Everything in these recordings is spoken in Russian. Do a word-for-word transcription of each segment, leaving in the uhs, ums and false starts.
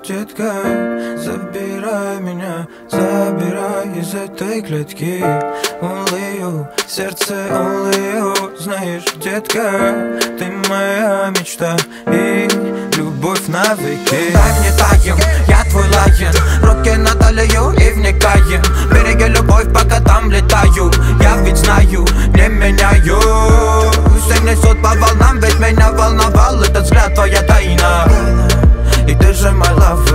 детка, забирай меня, забирай из этой клетки. Only you, сердце only you. Знаешь, детка, ты моя мечта и любовь навеки. Дай мне таем, я твой лайен, руки на талию и вникаем. Береги любовь, пока там летаю. Я ведь знаю, не меняю. Все несут по волнам, ведь меня волновал этот взгляд, твоя тайна. И ты же my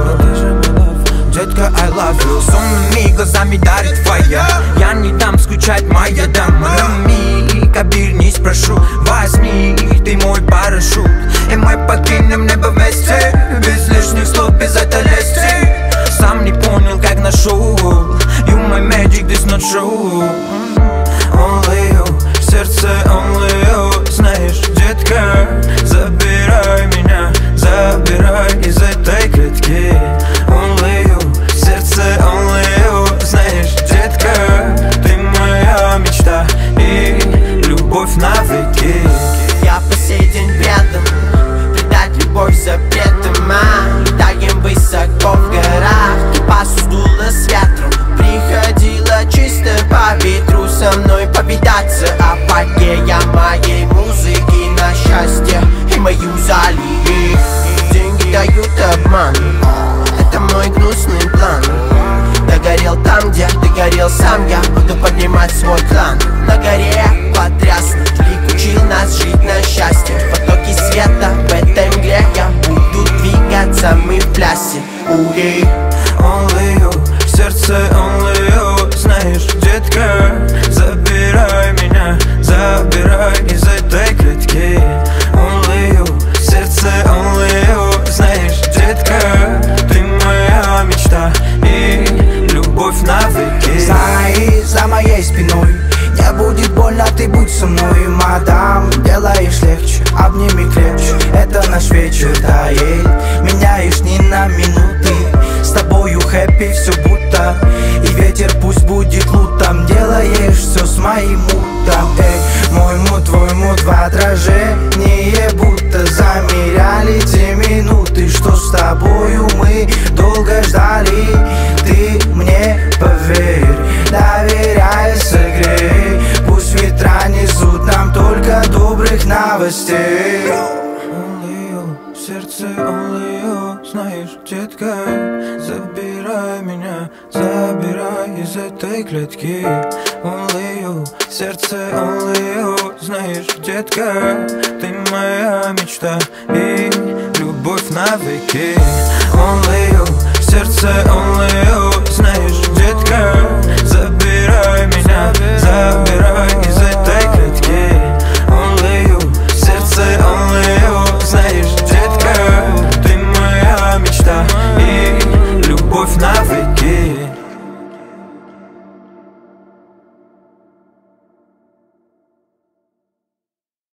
lover, детка, I love you. С умными глазами дарит фая. Я не дам скучать, моя дама. Рами, обернись, прошу, возьми, ты мой парашют. И мы покинем небо вместе, без лишних слов, без этой лести. Сам не понял, как нашел. You my magic, this not true. Only you, сердце only you. Знаешь, детка, забирай меня, забирай из этой клетки. Only you, сердце only you. Знаешь, детка, ты моя мечта и любовь навеки. Я по сей день предан, предать любовь запретом, а летаем высоко в горах. Ты посудила с ветром, приходила чисто по ветру со мной повидаться. Апогея моей музыки на счастье и мою залили. Деньги дают обман, это мой гнусный план. Догорел там, где догорел сам я, буду поднимать свой клан. На горе потрясно, Лик учил нас жить на счастье. Потоки света в этой мгле, я буду двигаться, мы в плясе. Ури. Only you, сердце only you. Знаешь, детка, забирай меня, забирай из этой клетки. Only you, сердце only you. Знаешь, детка, ты моя мечта и любовь навеки. Знай, за моей спиной не будет больно, ты будь со мной, мадам. Делаешь легче, обними крепче, это наш вечер, да, ей. Меняешь ни на минуты, с тобою хэппи все будто. И ветер пусть будет лутом, делаешь все с моим мутом. Эй, мой мут, твой мут в отражении, будто замеряли те минуты, что с тобою мы долго ждали. Ты мне поверь, доверяй, согрей, пусть ветра несут нам только добрых новостей. Only you, сердце only you. Знаешь, детка, забирай меня, забирай из этой клетки. Only you, сердце only you. Знаешь, детка, ты моя мечта и любовь навеки. Only you.